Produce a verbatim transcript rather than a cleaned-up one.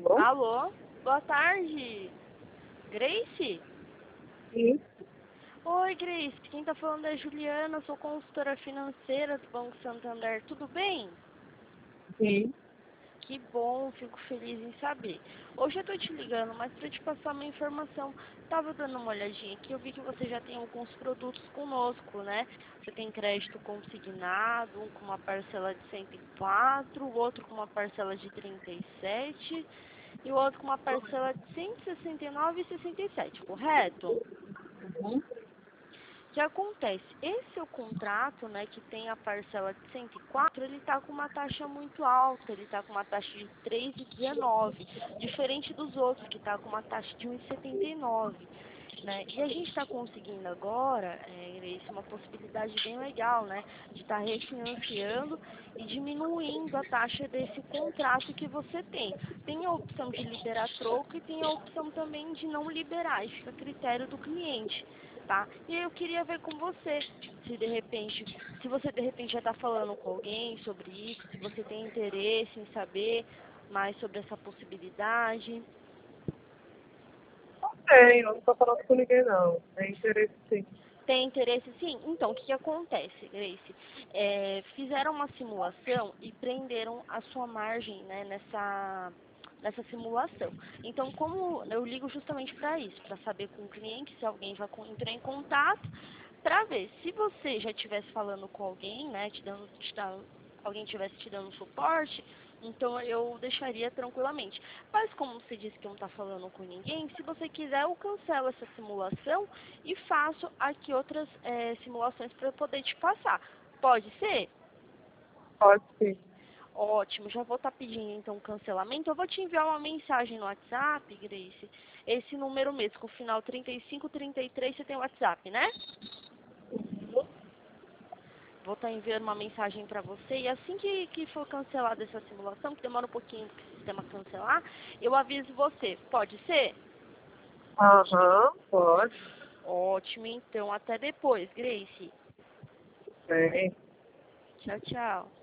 Alô? Alô? Boa tarde. Grace? Sim, Oi, Grace. Quem tá falando é Juliana, sou consultora financeira do Banco Santander. Tudo bem? sim. Que bom, fico feliz em saber. Hoje eu tô te ligando, mas para te passar uma informação. Tava dando uma olhadinha aqui, eu vi que você já tem alguns produtos conosco, né? Você tem crédito consignado, um com uma parcela de cento e quatro, o outro com uma parcela de trinta e sete e o outro com uma parcela de cento e sessenta e nove e sessenta e sete, correto? Uhum. O que acontece? Esse é o contrato, né, que tem a parcela de cento e quatro, ele está com uma taxa muito alta, ele está com uma taxa de três vírgula dezenove, diferente dos outros, que está com uma taxa de um vírgula setenta e nove. Né? E a gente está conseguindo agora, é, Grace, uma possibilidade bem legal, né, de estar tá refinanciando e diminuindo a taxa desse contrato que você tem. Tem a opção de liberar troco e tem a opção também de não liberar, isso fica a critério do cliente. Tá? E eu queria ver com você, se de repente, se você de repente já está falando com alguém sobre isso, se você tem interesse em saber mais sobre essa possibilidade. Não tenho, não estou falando com ninguém, não. Tem interesse, sim. Tem interesse sim? Então, o que, que acontece, Grace? É, fizeram uma simulação e prenderam a sua margem, né, nessa, nessa simulação. Então, como eu ligo justamente para isso, para saber com o cliente se alguém já entrou em contato, para ver se você já estivesse falando com alguém, né, te dando, te dando, alguém estivesse te dando suporte, então eu deixaria tranquilamente. Mas como você disse que não está falando com ninguém, se você quiser eu cancelo essa simulação e faço aqui outras é, simulações para poder te passar. Pode ser? Pode sim. Ótimo, já vou estar pedindo então cancelamento. Eu vou te enviar uma mensagem no WhatsApp, Grace. Esse número mesmo, com o final trinta e cinco, trinta e três, você tem o WhatsApp, né? Vou estar enviando uma mensagem para você e assim que, que for cancelada essa simulação, que demora um pouquinho para o sistema cancelar, eu aviso você. Pode ser? Aham, pode. Ótimo, então. Até depois, Grace. Tem. Tchau, tchau.